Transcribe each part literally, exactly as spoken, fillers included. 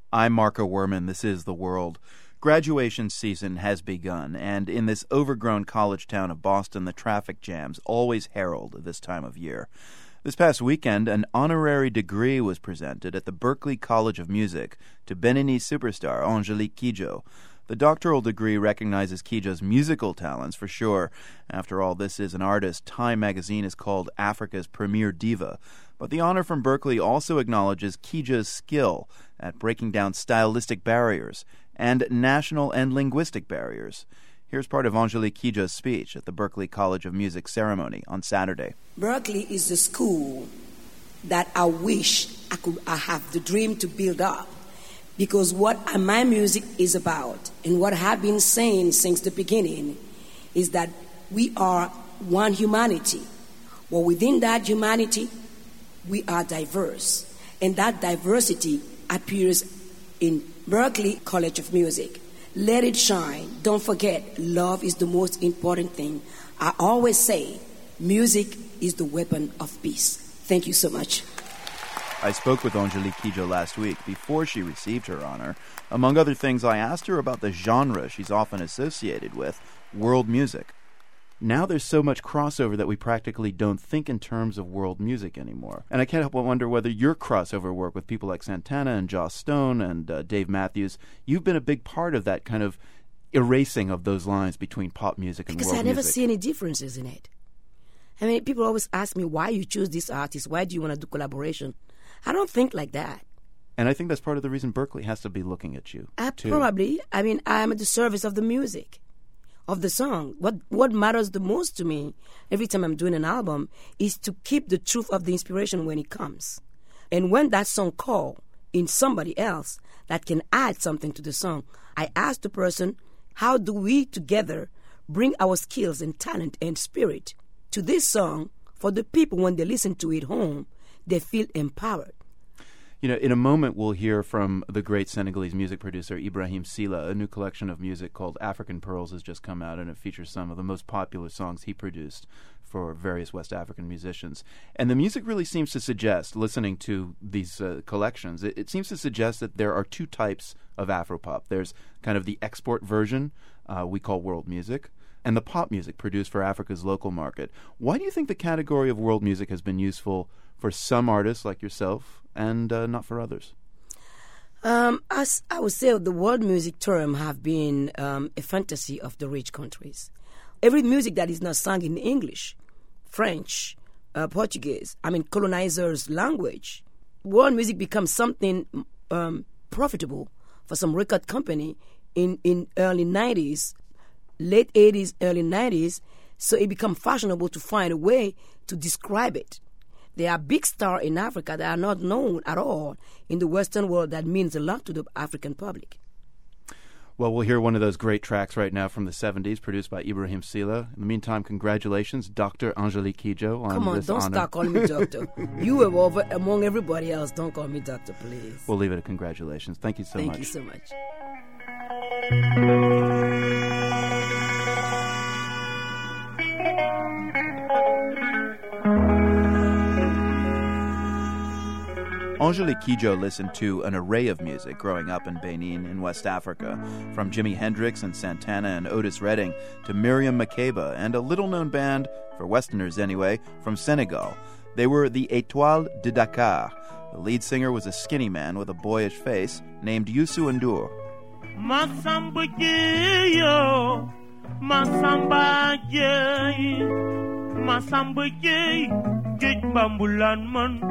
I'm Marco Werman. This is The World. Graduation season has begun, and in this overgrown college town of Boston, the traffic jams always herald this time of year. This past weekend, an honorary degree was presented at the Berklee College of Music to Beninese superstar Angélique Kidjo. The doctoral degree recognizes Kidjo's musical talents, for sure. After all, this is an artist Time magazine has called Africa's premier diva. But the honor from Berklee also acknowledges Kidjo's skill at breaking down stylistic barriers and national and linguistic barriers. Here's part of Angélique Kidjo's speech at the Berklee College of Music ceremony on Saturday. Berklee is the school that I wish I could I have the dream to build up. Because what my music is about, and what I've been saying since the beginning, is that we are one humanity. Well, within that humanity, we are diverse. And that diversity appears in Berklee College of Music. Let it shine. Don't forget, love is the most important thing. I always say, music is the weapon of peace. Thank you so much. I spoke with Angélique Kidjo last week before she received her honor. Among other things, I asked her about the genre she's often associated with, world music. Now there's so much crossover that we practically don't think in terms of world music anymore. And I can't help but wonder whether your crossover work with people like Santana and Joss Stone and uh, Dave Matthews, you've been a big part of that kind of erasing of those lines between pop music and because world music. Because I never music. see any differences in it. I mean, people always ask me, why you choose this artist? Why do you want to do collaboration? I don't think like that. And I think that's part of the reason Berklee has to be looking at you, uh, too. Probably. I mean, I'm at the service of the music, of the song. What what matters the most to me every time I'm doing an album is to keep the truth of the inspiration when it comes. And when that song calls in somebody else that can add something to the song, I ask the person, how do we together bring our skills and talent and spirit to this song for the people when they listen to it home, they feel empowered. You know, in a moment we'll hear from the great Senegalese music producer Ibrahim Silla. A new collection of music called African Pearls has just come out, and it features some of the most popular songs he produced for various West African musicians. And the music really seems to suggest, listening to these uh, collections, it, it seems to suggest that there are two types of Afropop. There's kind of the export version uh, we call world music, and the pop music produced for Africa's local market. Why do you think the category of world music has been useful for some artists like yourself and uh, not for others? Um, as I would say, the world music term have been um, a fantasy of the rich countries. Every music that is not sung in English, French, uh, Portuguese, I mean colonizers' language, world music becomes something um, profitable for some record company in, in early nineties, late eighties, early nineties, so it became fashionable to find a way to describe it. There are big stars in Africa that are not known at all in the Western world that means a lot to the African public. Well, we'll hear one of those great tracks right now from the seventies, produced by Ibrahim Silla. In the meantime, congratulations, Doctor Angélique Kidjo, on Come on, this don't honor. start calling me doctor. You were over among everybody else. Don't call me doctor, please. We'll leave it at congratulations. Thank you so Thank much. you so much. Angélique Kidjo listened to an array of music growing up in Benin in West Africa, from Jimi Hendrix and Santana and Otis Redding to Miriam Makeba and a little-known band, for Westerners anyway, from Senegal. They were the Étoiles de Dakar. The lead singer was a skinny man with a boyish face named Youssou N'Dour. Masamba Jeyo, Masamba Jey, Masamba Jey, Jej Bambulan Man,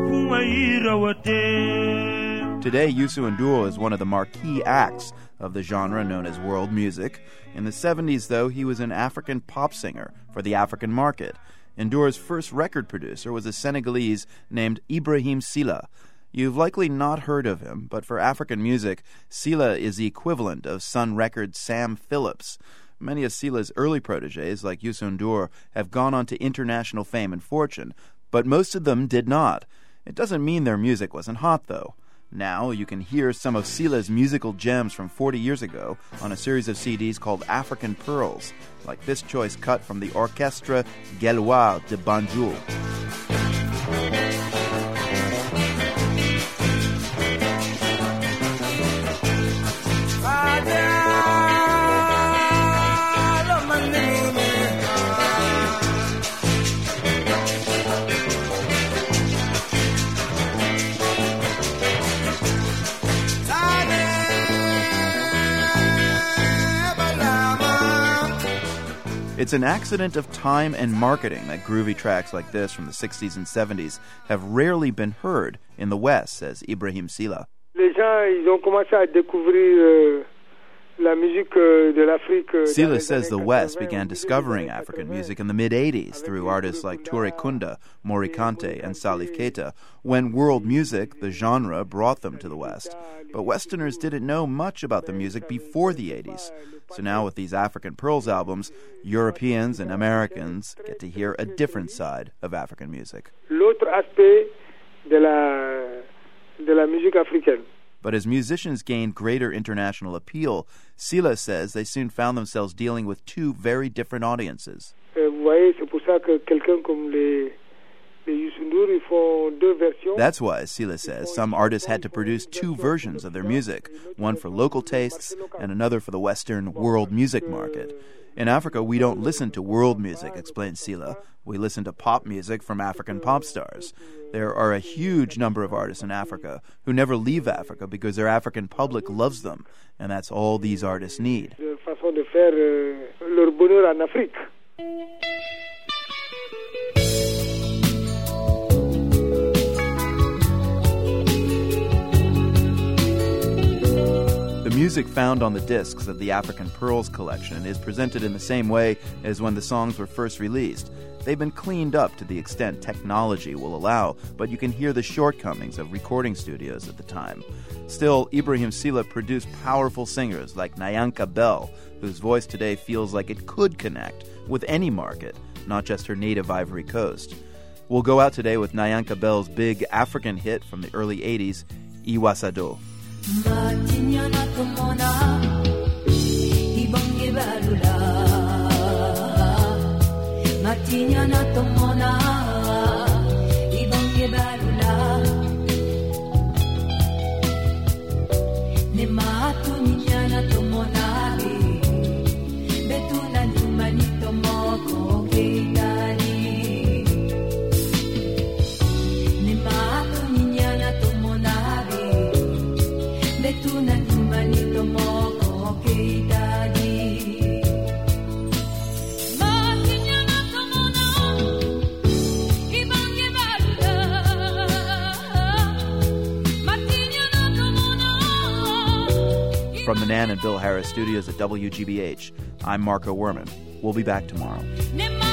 Fumayrawate. Today, Youssou N'Dour is one of the marquee acts of the genre known as world music. In the seventies, though, he was an African pop singer for the African market. N'Dour's first record producer was a Senegalese named Ibrahim Silla. You've likely not heard of him, but for African music, Silla is the equivalent of Sun Records' Sam Phillips. Many of Silla's early protégés, like Youssou N'Dour, have gone on to international fame and fortune, but most of them did not. It doesn't mean their music wasn't hot, though. Now you can hear some of Silla's musical gems from forty years ago on a series of C Ds called African Pearls, like this choice cut from the Orchestre Gaulois de Banjul. It's an accident of time and marketing that groovy tracks like this from the sixties and seventies have rarely been heard in the West, says Ibrahim Silla. Les gens, ils ont commencé à découvrir euh, la musique euh, de l'Afrique. Euh, Silla says the West began discovering African music in the mid-eighties through artists like Toure Kunda, Mori Kante, and Salif Keita, when world music, the genre, brought them to the West. But Westerners didn't know much about the music before the eighties. So now with these African Pearls albums, Europeans and Americans get to hear a different side of African music. L'autre aspect de la, de la musique africaine. But as musicians gained greater international appeal, Silla says they soon found themselves dealing with two very different audiences. Euh, vous voyez, c'est pour ça que quelqu'un comme les That's why, Silla says, some artists had to produce two versions of their music, one for local tastes and another for the Western world music market. In Africa, we don't listen to world music, explains Silla. We listen to pop music from African pop stars. There are a huge number of artists in Africa who never leave Africa because their African public loves them, and that's all these artists need. Façon de faire leur bonheur en Afrique. The music found on the discs of the African Pearls collection is presented in the same way as when the songs were first released. They've been cleaned up to the extent technology will allow, but you can hear the shortcomings of recording studios at the time. Still, Ibrahim Silla produced powerful singers like Nyanka Bell, whose voice today feels like it could connect with any market, not just her native Ivory Coast. We'll go out today with Nyanka Bell's big African hit from the early eighties, Iwasado. Matinyana tomona ibonge balula Matinyana tomona ibonge balula Ne matunyana tomona betuna nyumani tomoko keidali Ne matunyana tomona Betuna tumanito moko keitadi Matinyana tomona Ibange balula Matinyana tomona From the Nan and Bill Harris studios at W G B H, I'm Marco Werman. We'll be back tomorrow.